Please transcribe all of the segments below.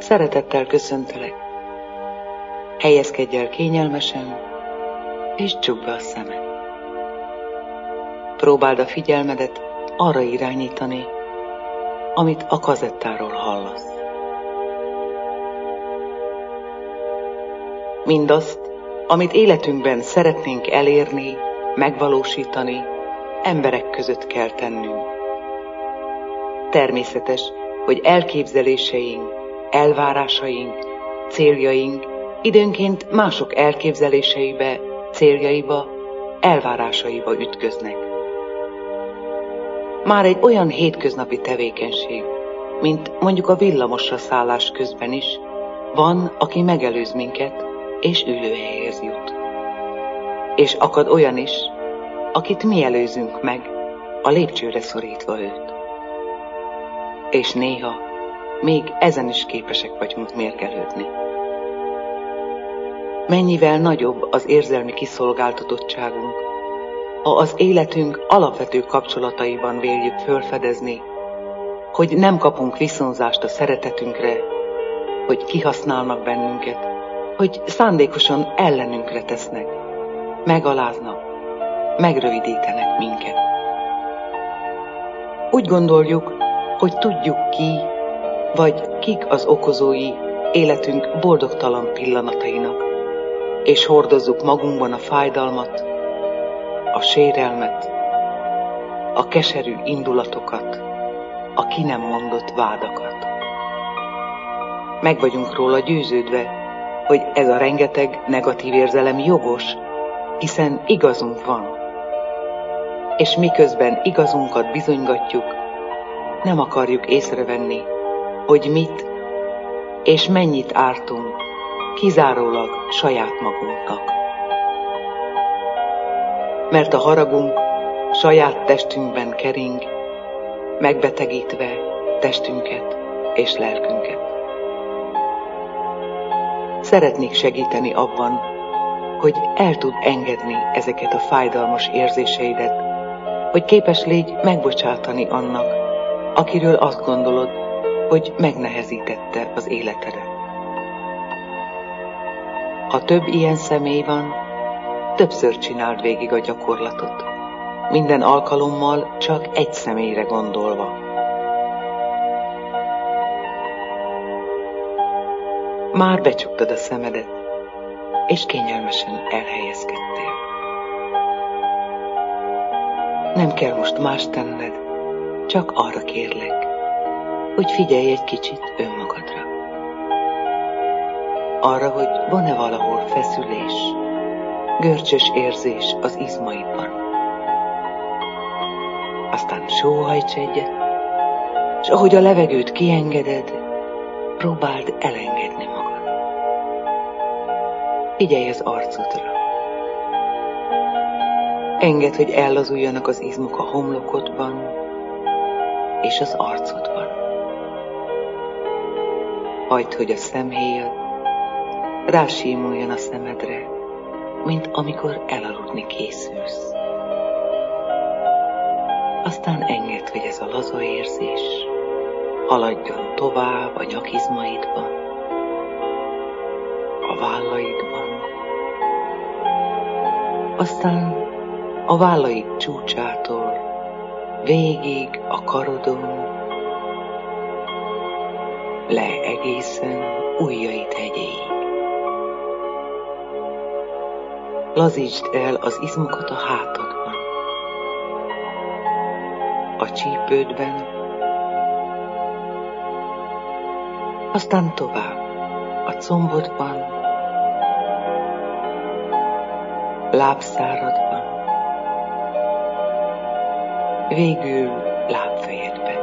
Szeretettel köszöntelek. Helyezkedj el kényelmesen, és csukd be a szemed. Próbáld a figyelmedet arra irányítani, amit a kazettáról hallasz. Mindazt, amit életünkben szeretnénk elérni, megvalósítani, emberek között kell tennünk. Természetes, hogy elképzeléseink, elvárásaink, céljaink időnként mások elképzeléseibe, céljaiba, elvárásaiba ütköznek. Már egy olyan hétköznapi tevékenység, mint mondjuk a villamosra szállás közben is, van, aki megelőz minket, és ülőhelyhez jut. És akad olyan is, akit mi előzünk meg, a lépcsőre szorítva őt. És néha még ezen is képesek vagyunk mérgelődni. Mennyivel nagyobb az érzelmi kiszolgáltatottságunk, ha az életünk alapvető kapcsolataiban véljük fölfedezni, hogy nem kapunk viszonzást a szeretetünkre, hogy kihasználnak bennünket, hogy szándékosan ellenünkre tesznek, megaláznak, megrövidítenek minket. Úgy gondoljuk, hogy tudjuk ki, vagy kik az okozói életünk boldogtalan pillanatainak, és hordozzuk magunkban a fájdalmat, a sérelmet, a keserű indulatokat, a ki nem mondott vádakat. Meg vagyunk róla győződve, hogy ez a rengeteg negatív érzelem jogos, hiszen igazunk van. És miközben igazunkat bizonygatjuk, nem akarjuk észrevenni, hogy mit és mennyit ártunk kizárólag saját magunknak. Mert a haragunk saját testünkben kering, megbetegítve testünket és lelkünket. Szeretnék segíteni abban, hogy el tud engedni ezeket a fájdalmas érzéseidet, hogy képes légy megbocsátani annak, akiről azt gondolod, hogy megnehezítette az életedet. Ha több ilyen személy van, többször csináld végig a gyakorlatot, minden alkalommal csak egy személyre gondolva. Már becsuktad a szemedet, és kényelmesen elhelyezkedtél. Nem kell most más tenned, csak arra kérlek, hogy figyelj egy kicsit önmagadra. Arra, hogy van-e valahol feszülés, görcsös érzés az izmaidban. Aztán sóhajts egyet, és ahogy a levegőt kiengeded, próbáld elengedni magad. Figyelj az arcodra. Engedd, hogy ellazuljanak az izmok a homlokodban és az arcodban. Hagyd, hogy a szemhéjad rásímuljon a szemedre, mint amikor elaludni készülsz. Aztán engedd, hogy ez a laza érzés haladjon tovább a nyakizmaidban, a vállaidban, aztán a vállaid csúcsától végig a karodon, le egészen ujjaid hegyéig. Lazítsd el az izmokat a hátadban, a csípődben, aztán tovább a combodban, lábszáradban, végül lábfejedben.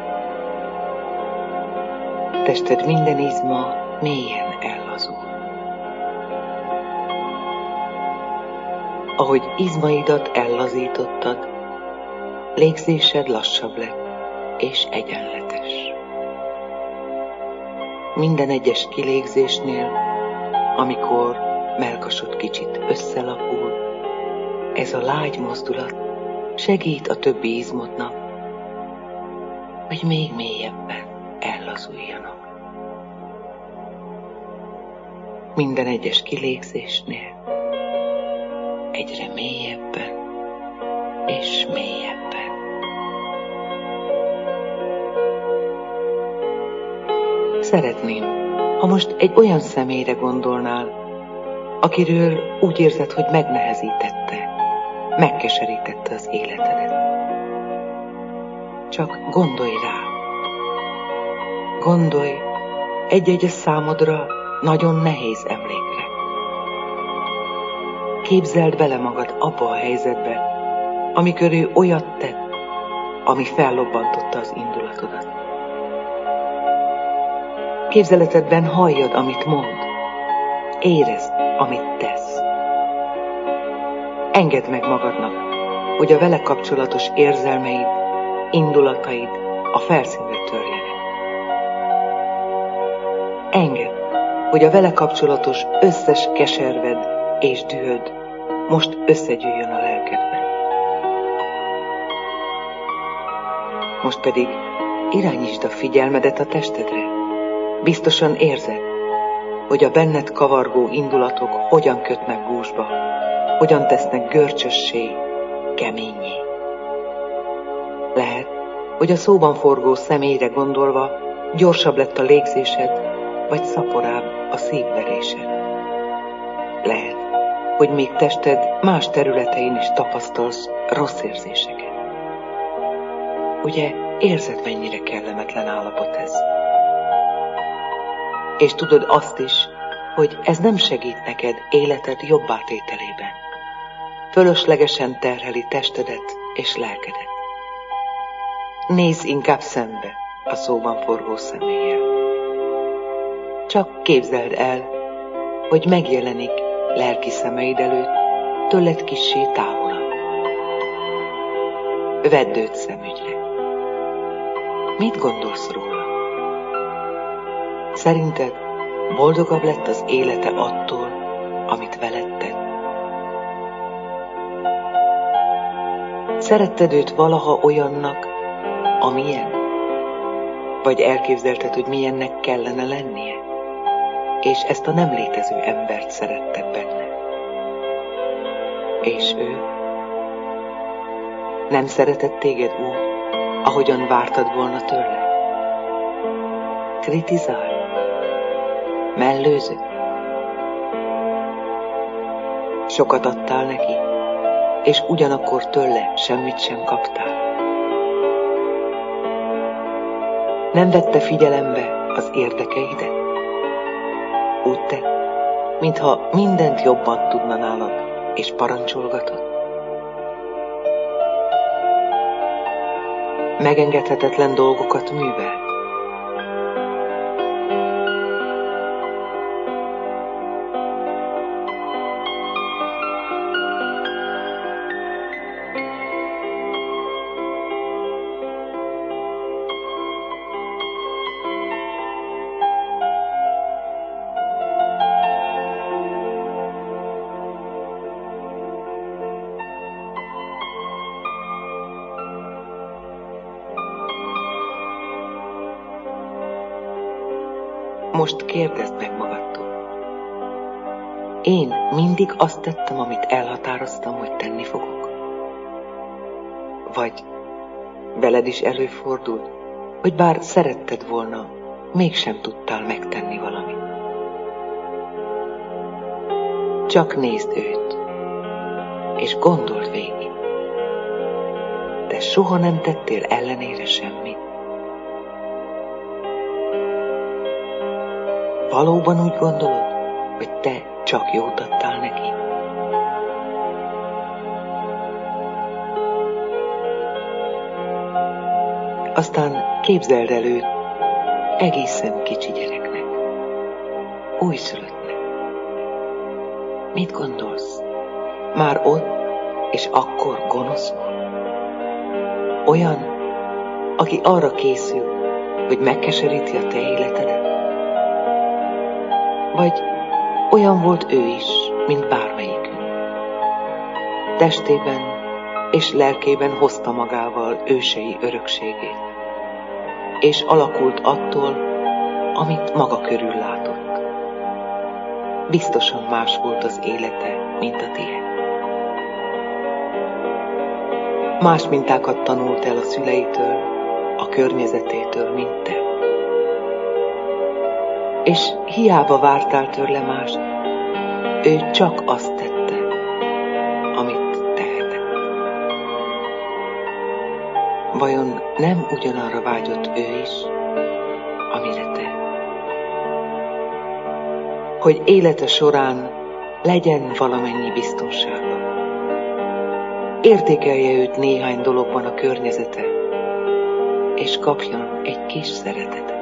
Tested minden izma mélyen ellazul. Ahogy izmaidat ellazítottad, légzésed lassabb lett és egyenletes. Minden egyes kilégzésnél, amikor mellkasod kicsit összelapul, ez a lágy mozdulat segít a többi izmodnak, hogy még mélyebben ellazuljanak. minden egyes kilégzésnél egyre mélyebben és mélyebben. Szeretném, ha most egy olyan személyre gondolnál, akiről úgy érzed, hogy megnehezítette, megkeserítette az életedet. Csak gondolj rá. Gondolj egy-egy számodra nagyon nehéz emlékre. Képzeld bele magad abba a helyzetbe, amikor ő olyat tett, ami fellobbantotta az indulatodat. Képzeletedben halljad, amit mond, érezd, amit tesz. Engedd meg magadnak, hogy a vele kapcsolatos érzelmeid, indulataid a felszínre törjenek. Engedd, hogy a vele kapcsolatos összes keserved és dühöd most összegyűjjön a lelkedben. Most pedig irányítsd a figyelmedet a testedre. Biztosan érzed, hogy a benned kavargó indulatok hogyan kötnek gúzsba, hogyan tesznek görcsössé, keményé. Lehet, hogy a szóban forgó személyre gondolva gyorsabb lett a légzésed, vagy szaporább a szívverésed. Lehet, hogy még tested más területein is tapasztalsz rossz érzéseket. Ugye érzed, mennyire kellemetlen állapot ez? És tudod azt is, hogy ez nem segít neked életed jobbátételében. Fölöslegesen terheli testedet és lelkedet. Nézz inkább szembe a szóban forgó személlyel. Csak képzeld el, hogy megjelenik lelki szemeid előtt, tőled kissé távolabb. Vedd őt szemügyre. Mit gondolsz róla? Szerinted boldogabb lett az élete attól, amit veled tett? Szeretted őt valaha olyannak, amilyen? Vagy elképzelted, hogy milyennek kellene lennie? És ezt a nem létező embert szeretted benne. És ő? Nem szeretett téged úgy, ahogyan vártad volna tőle? Kritizál? Mellőző? Sokat adtál neki, és ugyanakkor tőle semmit sem kaptál. Nem vette figyelembe az érdekeidet? Úgy tett, mintha mindent jobban tudna nálad, és parancsolgatott. Megengedhetetlen dolgokat művelt. Most kérdezd meg magadtól. Én mindig azt tettem, amit elhatároztam, hogy tenni fogok? Vagy veled is előfordult, hogy bár szeretted volna, mégsem tudtál megtenni valamit? Csak nézd őt, és gondold végig. Te soha nem tettél ellenére semmit. Valóban úgy gondolod, hogy te csak jót adtál neki? Aztán képzeld el őt egészen kicsi gyereknek, újszülöttnek. Mit gondolsz? Már ott és akkor gonosz volt? Olyan, aki arra készül, hogy megkeseríti a te életedet? Vagy olyan volt ő is, mint bármelyikünk. Testében és lelkében hozta magával ősei örökségét, és alakult attól, amit maga körül látott. biztosan más volt az élete, mint a tiéd. Más mintákat tanult el a szüleitől, a környezetétől, mint te. És hiába vártál tőle mást, ő csak azt tette, amit tehetett. Vajon nem ugyanarra vágyott ő is, amire te? Hogy élete során legyen valamennyi biztonsága. Értékelje őt néhány dologban a környezete, és kapjon egy kis szeretetet.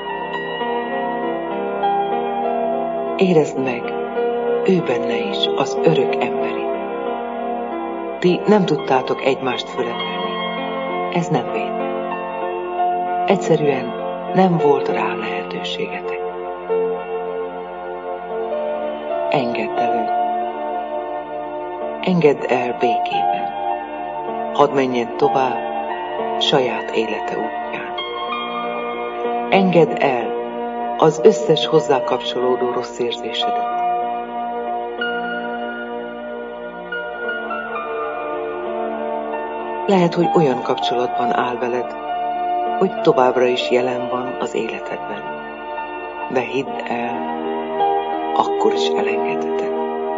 Érezd meg, ő benne is az örök emberi. Ti nem tudtátok egymást fölemelni. Ez nem véd. Egyszerűen nem volt rá lehetőségetek. Engedd el őt. Engedd el békében. Hadd menjen tovább saját élete útján. Engedd el az összes hozzá kapcsolódó rossz érzésedet. Lehet, hogy olyan kapcsolatban áll veled, hogy továbbra is jelen van az életedben. De hidd el, akkor is elengedheted.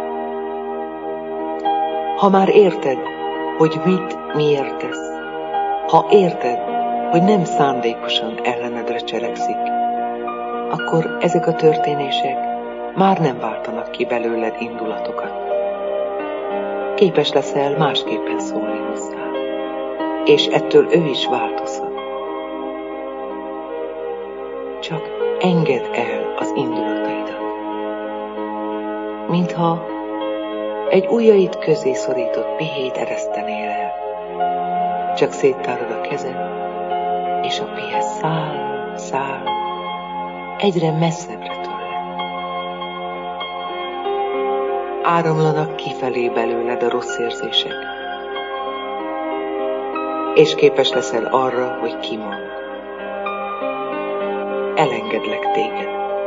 Ha már érted, hogy mit, miért tesz, ha érted, hogy nem szándékosan ellenedre cselekszik, akkor ezek a történések már nem váltanak ki belőled indulatokat. Képes leszel másképpen szólni hozzá, és ettől ő is változhat. Csak engedd el az indulataidat, mintha egy ujjaid közé szorított pihét eresztenél el. Csak széttárod a kezed, és a pihe száll, egyre messzebbre tőled. Áramlanak kifelé belőled a rossz érzések, és képes leszel arra, hogy kimondd. Elengedlek téged.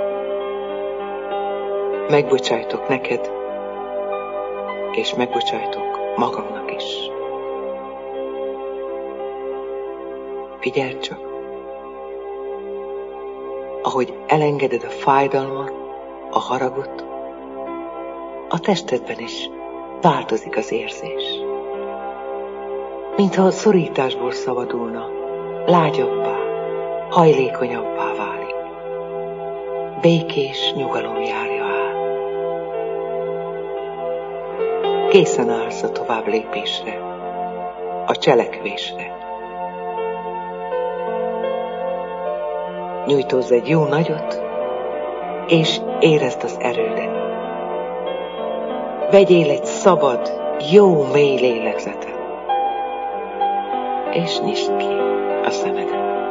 Megbocsájtok neked, és megbocsájtok magamnak is. Figyeld csak, ahogy elengeded a fájdalmat, a haragot, a testedben is változik az érzés. Mintha a szorításból szabadulna, lágyabbá, hajlékonyabbá válik. Békés nyugalom járja át. Készen állsz a tovább lépésre, a cselekvésre. Nyújtózz egy jó nagyot, és érezd az erődet. Vegyél egy szabad, jó mély lélegzetet, és nyisd ki a szemedet.